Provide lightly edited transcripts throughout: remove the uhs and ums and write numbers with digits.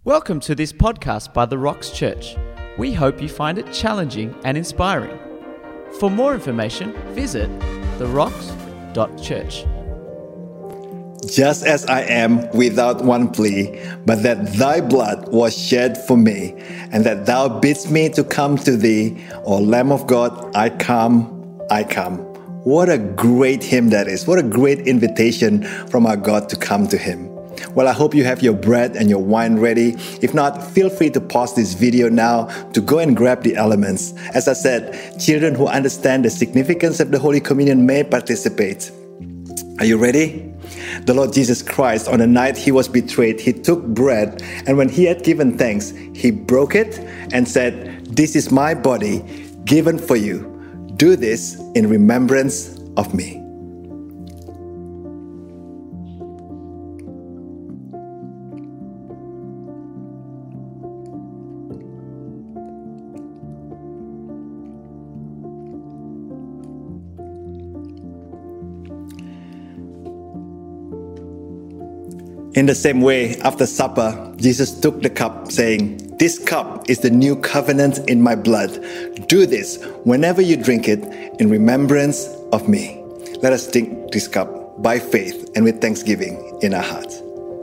Welcome to this podcast by The Rocks Church. We hope you find it challenging and inspiring. For more information, visit therocks.church. Just as I am without one plea, but that thy blood was shed for me, and that thou bidst me to come to thee, O Lamb of God, I come, I come. What a great hymn that is. What a great invitation from our God to come to him. Well, I hope you have your bread and your wine ready. If not, feel free to pause this video now to go and grab the elements. As I said, children who understand the significance of the Holy Communion may participate. Are you ready? The Lord Jesus Christ, on the night he was betrayed, he took bread, and when he had given thanks, he broke it and said, "This is my body given for you. Do this in remembrance of me." In the same way, after supper, Jesus took the cup, saying, "This cup is the new covenant in my blood. Do this whenever you drink it in remembrance of me." Let us drink this cup by faith and with thanksgiving in our hearts.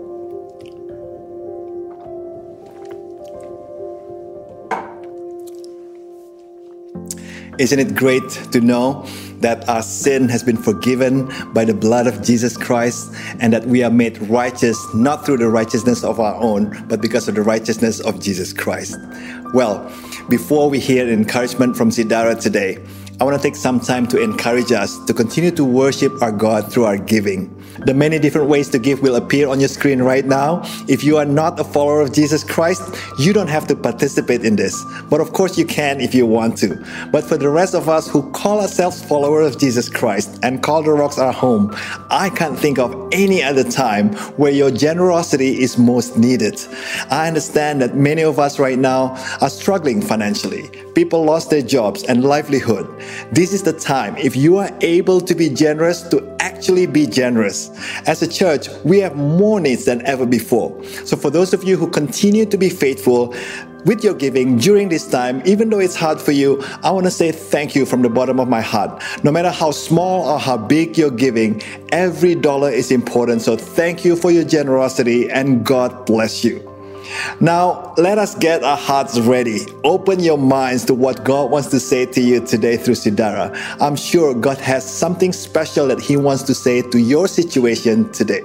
Isn't it great to know that our sin has been forgiven by the blood of Jesus Christ, and that we are made righteous not through the righteousness of our own, but because of the righteousness of Jesus Christ? Well, before we hear encouragement from Sidara today, I want to take some time to encourage us to continue to worship our God through our giving. The many different ways to give will appear on your screen right now. If you are not a follower of Jesus Christ, you don't have to participate in this. But of course you can if you want to. But for the rest of us who call ourselves followers of Jesus Christ and call the Rocks our home, I can't think of any other time where your generosity is most needed. I understand that many of us right now are struggling financially. People lost their jobs and livelihood. This is the time, if you are able to be generous, to actually be generous. As a church, we have more needs than ever before. So for those of you who continue to be faithful with your giving during this time, even though it's hard for you, I want to say thank you from the bottom of my heart. No matter how small or how big you're giving, every dollar is important. So thank you for your generosity, and God bless you. Now, let us get our hearts ready. Open your minds to what God wants to say to you today through Sidara. I'm sure God has something special that He wants to say to your situation today.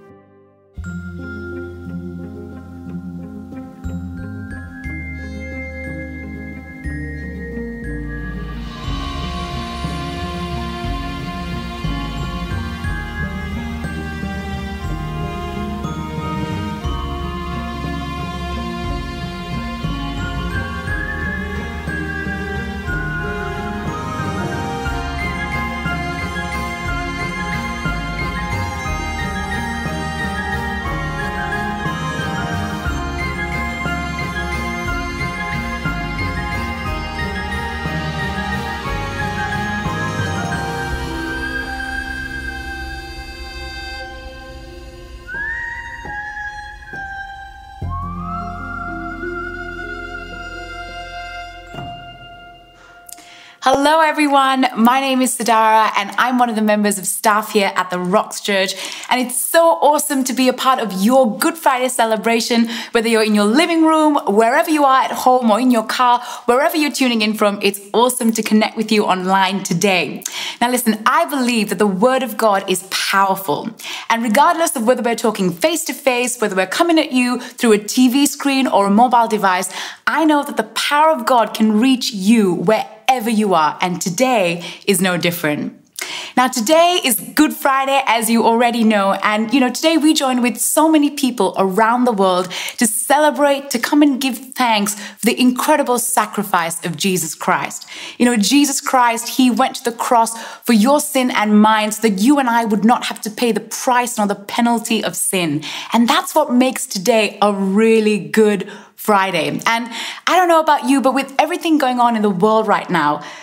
Hello everyone, my name is Sidara and I'm one of the members of staff here at the Rocks Church, and it's so awesome to be a part of your Good Friday celebration. Whether you're in your living room, wherever you are at home, or in your car, wherever you're tuning in from, it's awesome to connect with you online today. Now listen, I believe that the Word of God is powerful, and regardless of whether we're talking face to face, whether we're coming at you through a TV screen or a mobile device, I know that the power of God can reach you wherever you are, and today is no different. Now, today is Good Friday, as you already know, and today we join with so many people around the world to celebrate, to come and give thanks for the incredible sacrifice of Jesus Christ. Jesus Christ, He went to the cross for your sin and mine so that you and I would not have to pay the price nor the penalty of sin. And that's what makes today a really good Friday. And I don't know about you, but with everything going on in the world right now,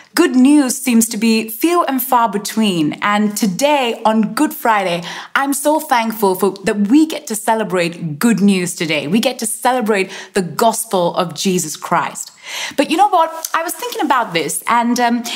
Good news seems to be few and far between. And today on Good Friday, I'm so thankful that we get to celebrate good news today. We get to celebrate the gospel of Jesus Christ. But you know what? I was thinking about this and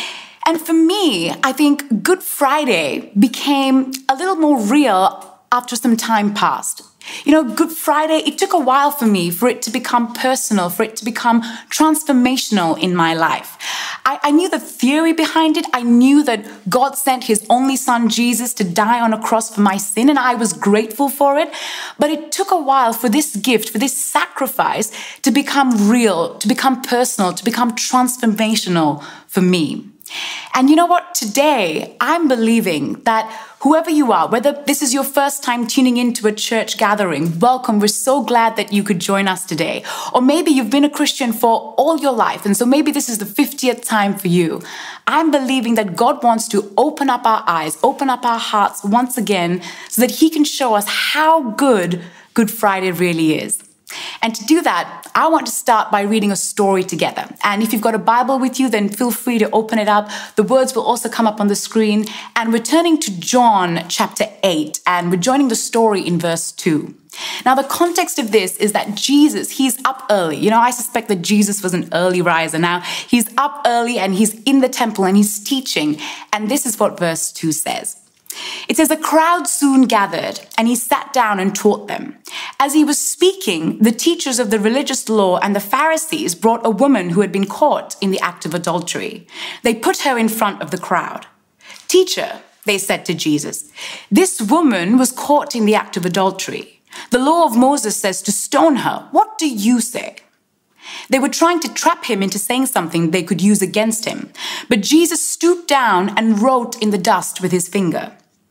for me, I think Good Friday became a little more real after some time passed. You know, Good Friday, it took a while for me for it to become personal, for it to become transformational in my life. I knew the theory behind it. I knew that God sent his only son, Jesus, to die on a cross for my sin, and I was grateful for it. But it took a while for this gift, for this sacrifice to become real, to become personal, to become transformational for me. And you know what? Today, I'm believing that whoever you are, whether this is your first time tuning into a church gathering, welcome. We're so glad that you could join us today. Or maybe you've been a Christian for all your life, and so maybe this is the 50th time for you. I'm believing that God wants to open up our eyes, open up our hearts once again, so that he can show us how good Good Friday really is. And to do that, I want to start by reading a story together. And if you've got a Bible with you, then feel free to open it up. The words will also come up on the screen. And we're turning to John chapter 8, and we're joining the story in verse 2. Now, the context of this is that Jesus, he's up early. You know, I suspect that Jesus was an early riser. Now, he's up early and he's in the temple and he's teaching. And this is what verse 2 says. It says, a crowd soon gathered, and he sat down and taught them. As he was speaking, the teachers of the religious law and the Pharisees brought a woman who had been caught in the act of adultery. They put her in front of the crowd. Teacher, they said to Jesus, this woman was caught in the act of adultery. The law of Moses says to stone her. What do you say? They were trying to trap him into saying something they could use against him. But Jesus stooped down and wrote in the dust with his finger.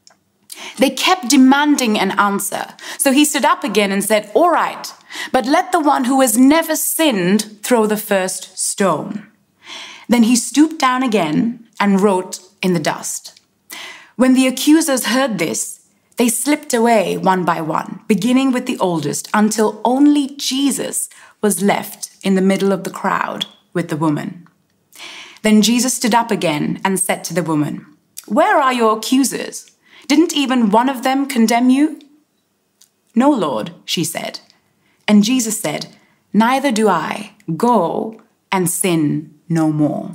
They kept demanding an answer. So he stood up again and said, all right, but let the one who has never sinned throw the first stone. Then he stooped down again and wrote in the dust. When the accusers heard this, they slipped away one by one, beginning with the oldest, until only Jesus was left in the middle of the crowd with the woman. Then Jesus stood up again and said to the woman, where are your accusers? Didn't even one of them condemn you? No, Lord, she said. And Jesus said, neither do I. Go and sin no more.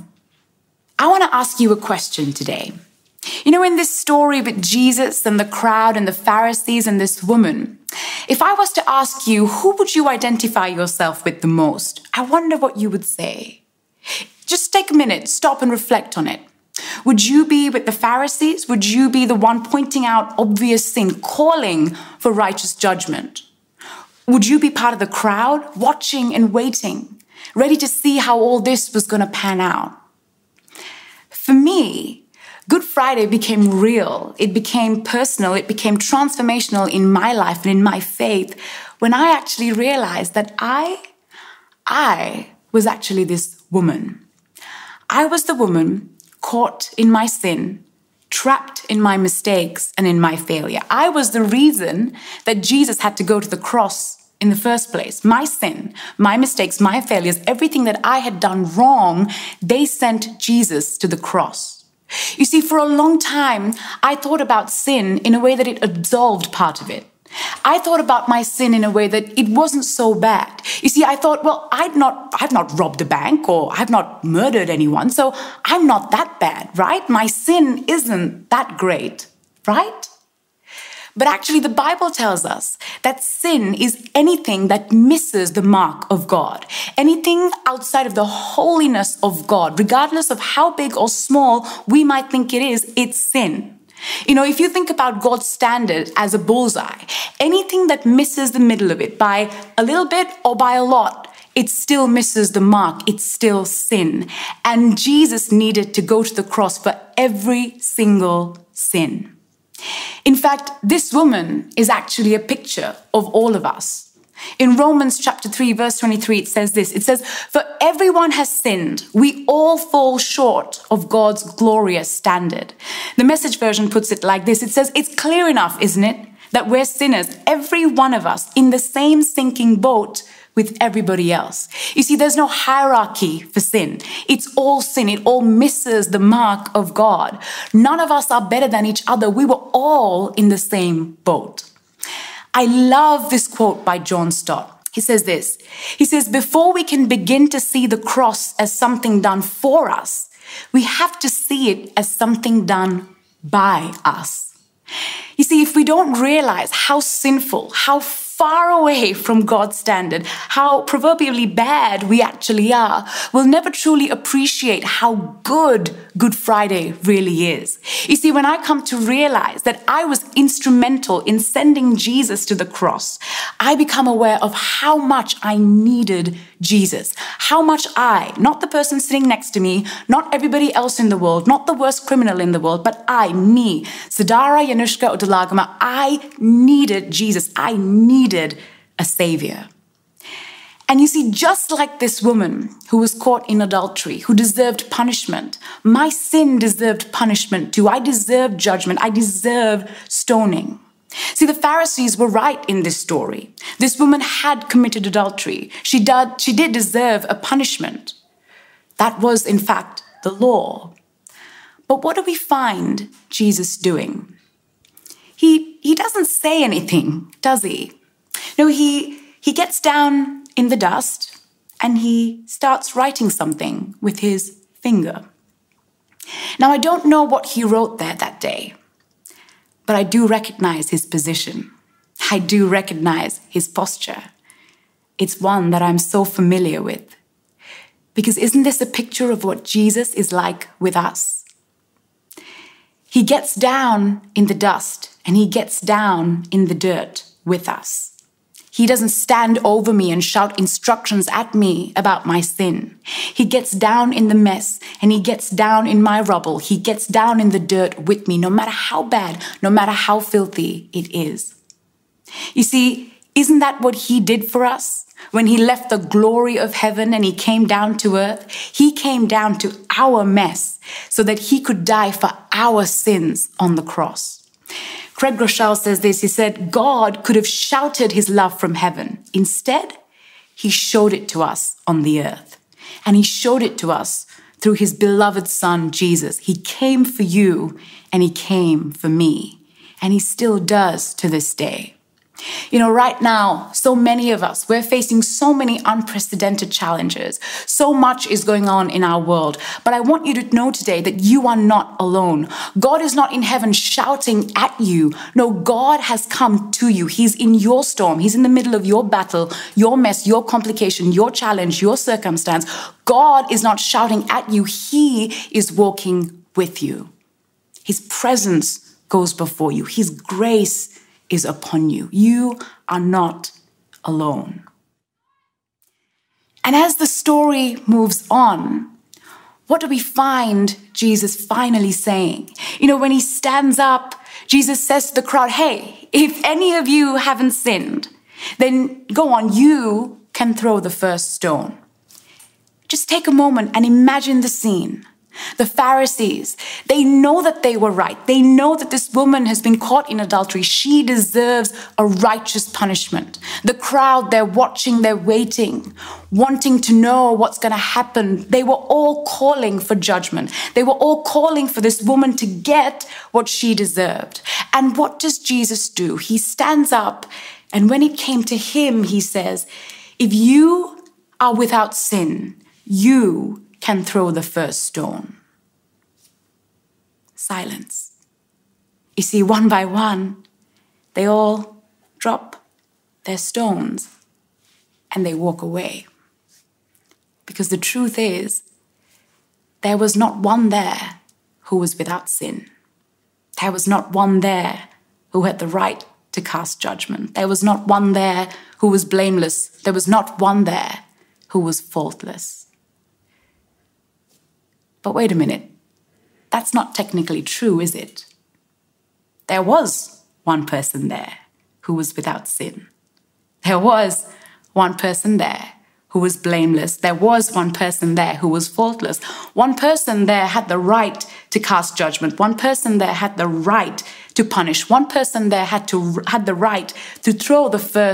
I want to ask you a question today. You know, in this story with Jesus and the crowd and the Pharisees and this woman, if I was to ask you, who would you identify yourself with the most? I wonder what you would say. Just take a minute, stop and reflect on it. Would you be with the Pharisees? Would you be the one pointing out obvious sin, calling for righteous judgment? Would you be part of the crowd, watching and waiting, ready to see how all this was going to pan out? For me, Good Friday became real. It became personal. It became transformational in my life and in my faith when I actually realized that I was actually this woman. I was the woman caught in my sin, trapped in my mistakes and in my failure. I was the reason that Jesus had to go to the cross in the first place. My sin, my mistakes, my failures, everything that I had done wrong, they sent Jesus to the cross. You see, for a long time, I thought about sin in a way that it absolved part of it. I thought about my sin in a way that it wasn't so bad. You see, I thought, well, I've not robbed a bank or I've not murdered anyone, so I'm not that bad, right? My sin isn't that great, right? But actually, the Bible tells us that sin is anything that misses the mark of God. Anything outside of the holiness of God, regardless of how big or small we might think it is, it's sin. You know, if you think about God's standard as a bullseye, anything that misses the middle of it by a little bit or by a lot, it still misses the mark. It's still sin. And Jesus needed to go to the cross for every single sin. In fact, this woman is actually a picture of all of us. In Romans chapter 3, verse 23, it says this. It says, for everyone has sinned. We all fall short of God's glorious standard. The Message version puts it like this. It says, it's clear enough, isn't it, that we're sinners, every one of us in the same sinking boat with everybody else. You see, there's no hierarchy for sin. It's all sin. It all misses the mark of God. None of us are better than each other. We were all in the same boat. I love this quote by John Stott. He says this. He says, before we can begin to see the cross as something done for us, we have to see it as something done by us. You see, if we don't realize how sinful, how far away from God's standard, how proverbially bad we actually are, we'll never truly appreciate how good Good Friday really is. You see, when I come to realize that I was instrumental in sending Jesus to the cross, I become aware of how much I needed Jesus, how much I, not the person sitting next to me, not everybody else in the world, not the worst criminal in the world, but I, me, Sidara Yanushka Udalagama, I needed Jesus. I needed a savior. And you see, just like this woman who was caught in adultery, who deserved punishment, my sin deserved punishment too. I deserved judgment. I deserved stoning. See, the Pharisees were right in this story. This woman had committed adultery. She did deserve a punishment. That was, in fact, the law. But what do we find Jesus doing? He doesn't say anything, does he? No, he gets down in the dust and he starts writing something with his finger. Now, I don't know what he wrote there that day, but I do recognize his position. I do recognize his posture. It's one that I'm so familiar with. Because isn't this a picture of what Jesus is like with us? He gets down in the dust and he gets down in the dirt with us. He doesn't stand over me and shout instructions at me about my sin. He gets down in the mess and he gets down in my rubble. He gets down in the dirt with me, no matter how bad, no matter how filthy it is. You see, isn't that what he did for us? When he left the glory of heaven and he came down to earth, he came down to our mess so that he could die for our sins on the cross. Craig Groeschel says this. He said, God could have shouted his love from heaven. Instead, he showed it to us on the earth. And he showed it to us through his beloved son, Jesus. He came for you and he came for me. And he still does to this day. You know, right now, so many of us, we're facing so many unprecedented challenges. So much is going on in our world. But I want you to know today that you are not alone. God is not in heaven shouting at you. No, God has come to you. He's in your storm. He's in the middle of your battle, your mess, your complication, your challenge, your circumstance. God is not shouting at you. He is walking with you. His presence goes before you. His grace is upon you. You are not alone. And as the story moves on, what do we find Jesus finally saying? You know, when he stands up, Jesus says to the crowd, hey, if any of you haven't sinned, then go on, you can throw the first stone. Just take a moment and imagine the scene. The Pharisees, they know that they were right. They know that this woman has been caught in adultery. She deserves a righteous punishment. The crowd, they're watching, they're waiting, wanting to know what's going to happen. They were all calling for judgment. They were all calling for this woman to get what she deserved. And what does Jesus do? He stands up, and when it came to him, he says, if you are without sin, you can throw the first stone. Silence. You see, one by one, they all drop their stones and they walk away. Because the truth is, there was not one there who was without sin. There was not one there who had the right to cast judgment. There was not one there who was blameless. There was not one there who was faultless. But wait a minute, that's not technically true, is it? There was one person there who was without sin. There was one person there who was blameless. There was one person there who was faultless. One person there had the right to cast judgment. One person there had the right to punish. One person there had the right to throw the first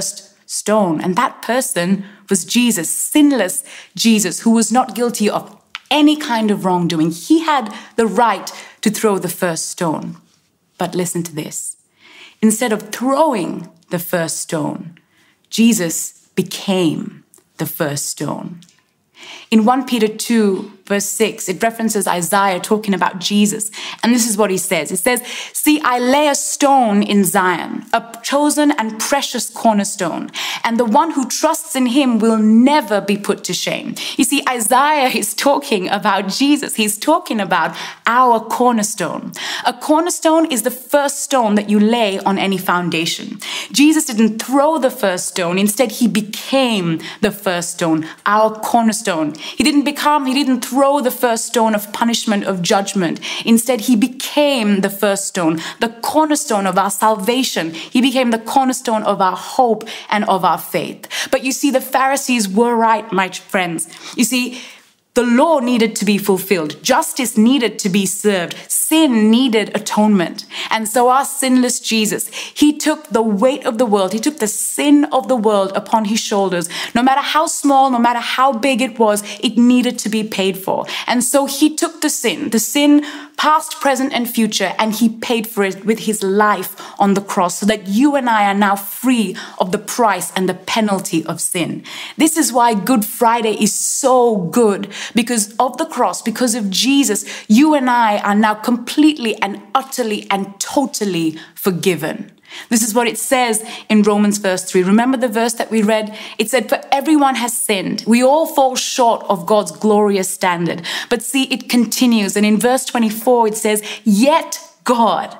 stone. And that person was Jesus, sinless Jesus, who was not guilty of any kind of wrongdoing. He had the right to throw the first stone. But listen to this. Instead of throwing the first stone, Jesus became the first stone. In 1 Peter 2, verse 6, it references Isaiah talking about Jesus. And this is what he says. It says, "See, I lay a stone in Zion, a chosen and precious cornerstone, and the one who trusts in him will never be put to shame." You see, Isaiah is talking about Jesus. He's talking about our cornerstone. A cornerstone is the first stone that you lay on any foundation. Jesus didn't throw the first stone. Instead, he became the first stone, our cornerstone. He didn't throw the first stone of punishment, of judgment. Instead, he became the first stone, the cornerstone of our salvation. He became the cornerstone of our hope and of our faith. But you see, the Pharisees were right, my friends. You see, the law needed to be fulfilled. Justice needed to be served. Sin needed atonement. And so our sinless Jesus, he took the weight of the world. He took the sin of the world upon his shoulders. No matter how small, no matter how big it was, it needed to be paid for. And so he took the sin past, present, and future, and he paid for it with his life on the cross so that you and I are now free of the price and the penalty of sin. This is why Good Friday is so good. Because of the cross, because of Jesus, you and I are now completely and utterly and totally forgiven. This is what it says in Romans verse 3. Remember the verse that we read? It said, "For everyone has sinned. We all fall short of God's glorious standard." But see, it continues. And in verse 24, it says, Yet God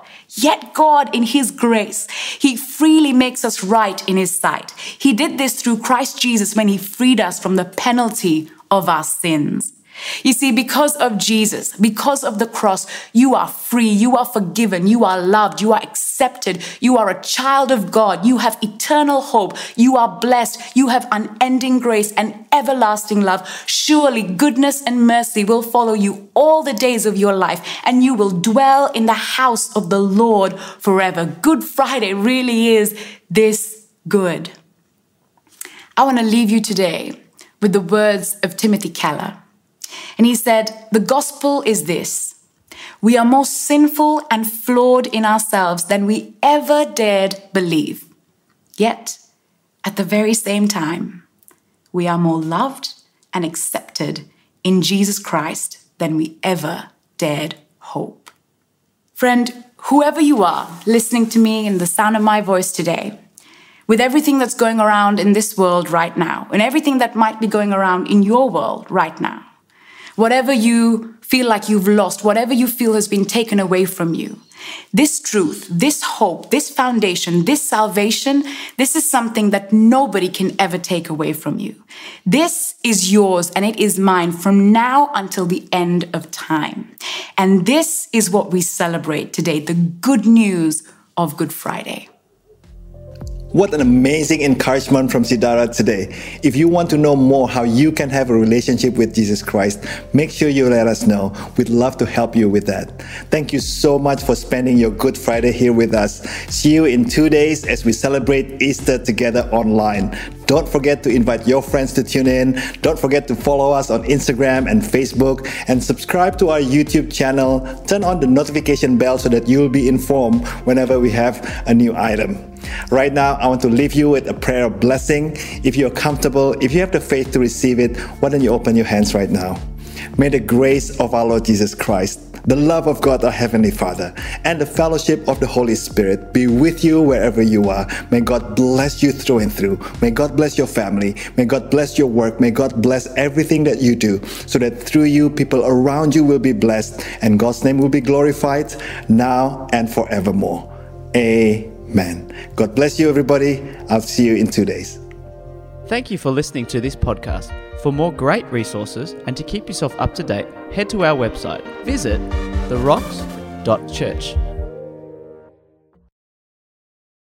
in his grace, he freely makes us right in his sight. He did this through Christ Jesus when he freed us from the penalty of our sins. You see, because of Jesus, because of the cross, you are free, you are forgiven, you are loved, you are accepted, you are a child of God, you have eternal hope, you are blessed, you have unending grace and everlasting love. Surely goodness and mercy will follow you all the days of your life, and you will dwell in the house of the Lord forever. Good Friday really is this good. I want to leave you today with the words of Timothy Keller. And he said, "The gospel is this: we are more sinful and flawed in ourselves than we ever dared believe. Yet, at the very same time, we are more loved and accepted in Jesus Christ than we ever dared hope." Friend, whoever you are listening to me in the sound of my voice today, with everything that's going around in this world right now, and everything that might be going around in your world right now, whatever you feel like you've lost, whatever you feel has been taken away from you, this truth, this hope, this foundation, this salvation, this is something that nobody can ever take away from you. This is yours and it is mine from now until the end of time. And this is what we celebrate today, the good news of Good Friday. What an amazing encouragement from Sidara today. If you want to know more how you can have a relationship with Jesus Christ, make sure you let us know. We'd love to help you with that. Thank you so much for spending your Good Friday here with us. See you in 2 days as we celebrate Easter together online. Don't forget to invite your friends to tune in. Don't forget to follow us on Instagram and Facebook, and subscribe to our YouTube channel. Turn on the notification bell so that you'll be informed whenever we have a new item. Right now, I want to leave you with a prayer of blessing. If you're comfortable, if you have the faith to receive it, why don't you open your hands right now? May the grace of our Lord Jesus Christ, the love of God our Heavenly Father, and the fellowship of the Holy Spirit be with you wherever you are. May God bless you through and through. May God bless your family. May God bless your work. May God bless everything that you do, so that through you, people around you will be blessed and God's name will be glorified now and forevermore. Amen. God bless you, everybody. I'll see you in 2 days. Thank you for listening to this podcast. For more great resources and to keep yourself up to date, head to our website. Visit therocks.church.